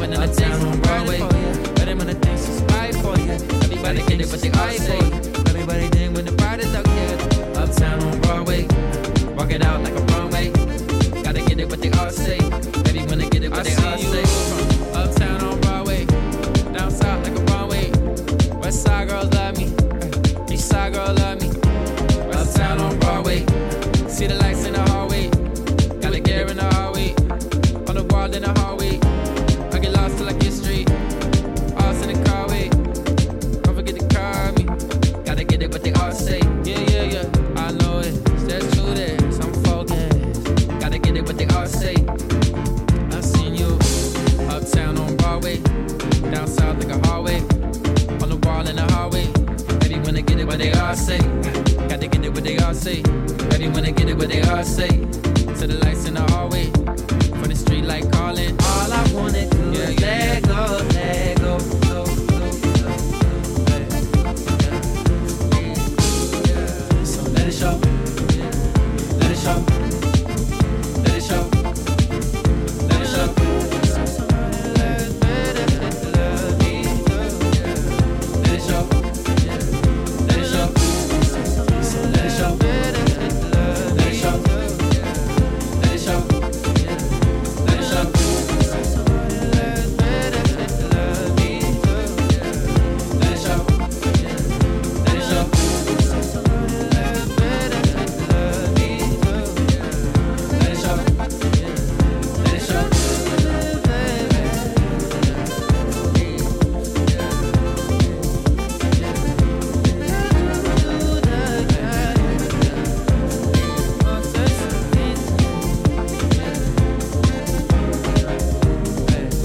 running the things on Broadway. Better when the things is right for you. Everybody get it, but they all say. Everybody did when the bride is out here. Uptown on Broadway. Walk it out like a runway. Gotta get it, what they all say. Baby, when they get it, what they all say. Uptown on Broadway. Down south like a runway. West side girls love me. East side girls love me. Uptown on Broadway. See the lights in the hallway. Got a gear in the hallway. On the wall in the hallway. I get lost till I get straight. All in the car way. Don't forget to call me. Gotta get it, what they all say. Yeah, yeah, yeah. I know it. That's true there. Some focus. Gotta get it, what they all say. I seen you uptown on Broadway. Down south like a hallway. On the wall in the hallway. Baby, when they get it, what they all say. Gotta get it, what they all say. Baby, when they get it, what they all say. To the lights in the hallway.